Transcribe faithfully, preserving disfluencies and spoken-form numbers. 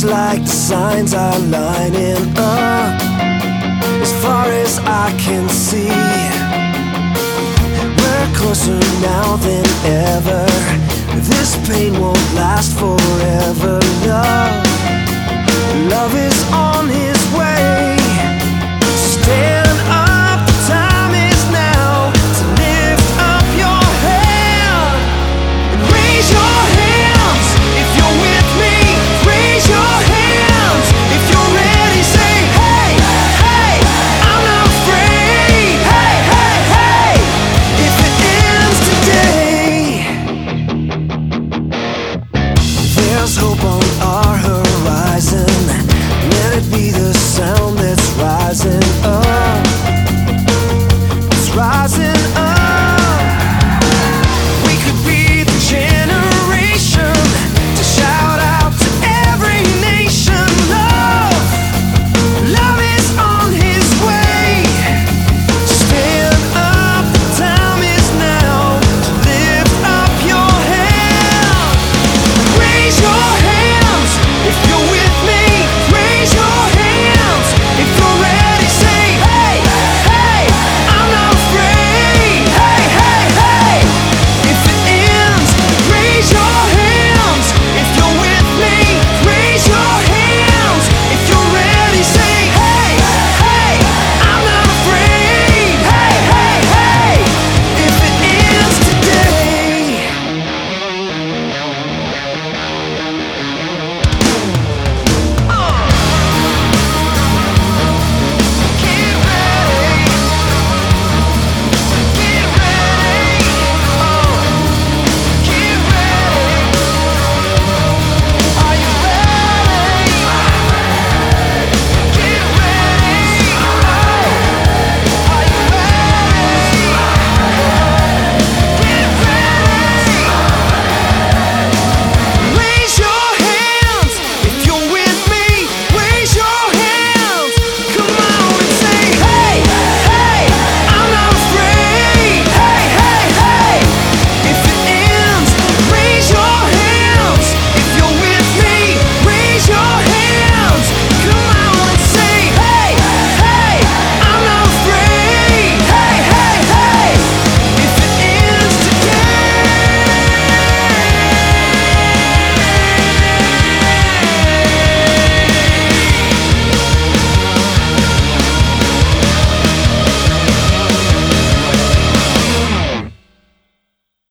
Seems like the signs are lining up. As far as I can see, we're closer now than ever. This pain won't last forever. Love, love is on his way. Stand up, the time is now to lift up your hand and raise your hands if you're with me. Raise your hands if you're ready. Say hey, hey, I'm not afraid. Hey, hey, hey, if it ends today, there's hope.